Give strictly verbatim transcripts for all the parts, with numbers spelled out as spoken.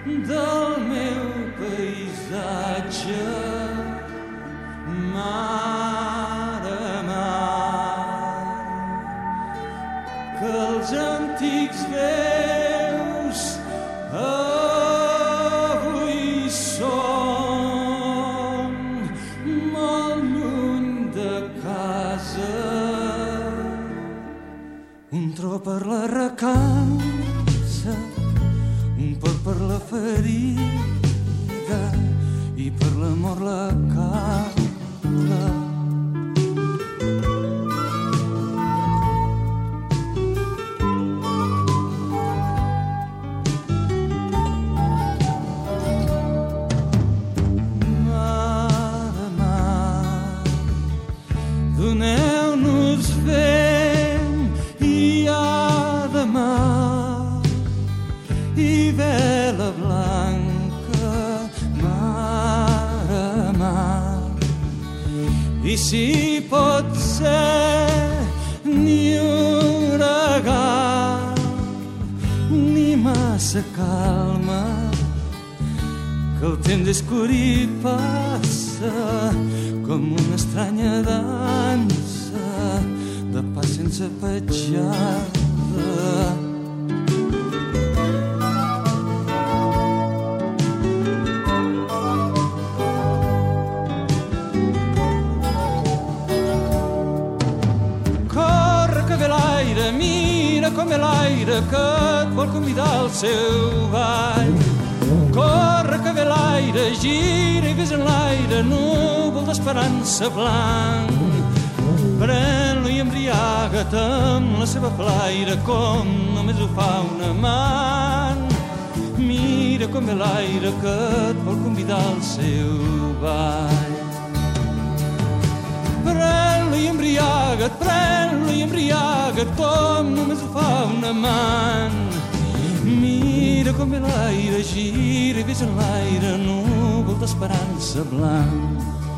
del meu paisatge. Mare, mar, que els antics veus avui són molt lluny de casa. Un tro per la recança, un por per la ferida i per l'amor la causa. Mare, mar, doneu-nos vent i de mar i vela blanca, mare, mar. I si pot ser ni huracà ni massa calma, que el temps és curt i passa com una estranya dansa de pas sense petjada. Mira com ve l'aire que et vol convidar al seu ball. Corre que ve l'aire, gira i ves en l'aire, núvol d'esperança blanc. Pren-lo i embriaga't amb la seva flaire com només ho fa un amant. Mira com ve l'aire que et vol convidar al seu ball. Pren-lo i embriaga't, pren-lo i embriaga't com només ho fa un amant. Mira com ve l'aire, gira i ves en l'aire, núvol d'esperança blanc.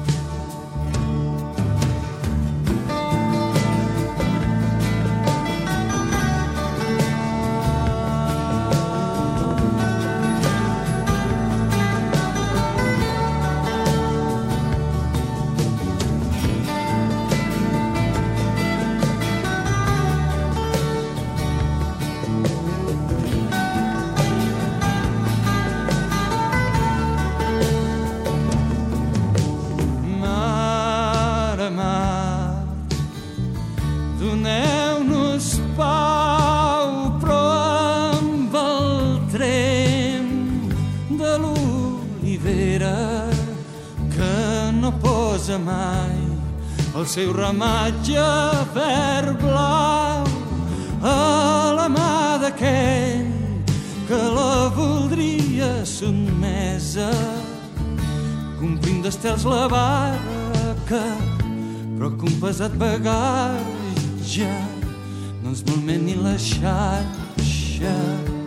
Doneu-nos pau, però amb el trem de l'olivera que no posa mai el seu ramatge verd blau a la mà d'aquell que la voldria sotmesa, complint d'estels la barca, però que un pesat bagatge no ens malmet ni la xarxa.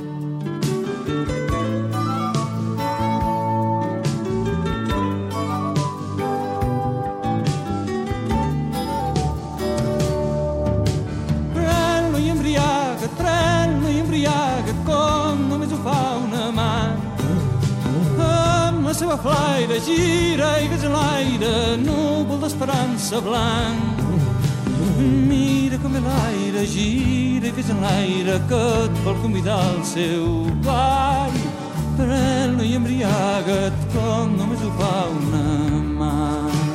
Pren-lo i embriaga't, pren-lo i embriaga't com només ho fa un amant. Amb la seva flaire gira i ves en l'aire, núvol d'esperança blanc. Mira com ve l'aire, gira i ves en l'aire que et vol convidar al seu ball. Pren-lo i embriaga't com només ho fa un amant.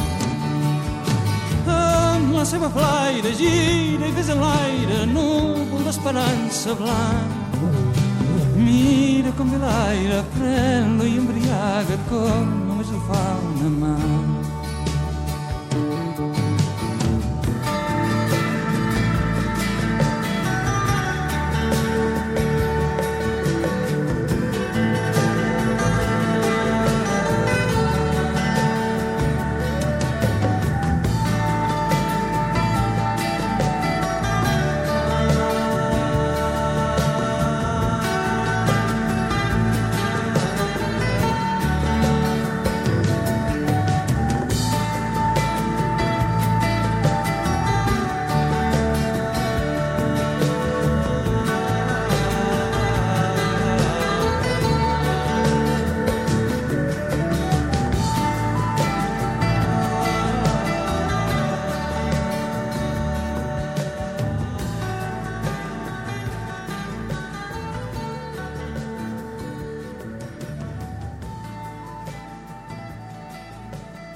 Amb la seva flaire gira i ves en l'aire, núvol d'esperança blanc. Mira com ve l'aire, pren-lo i embriaga't com només ho fa un amant.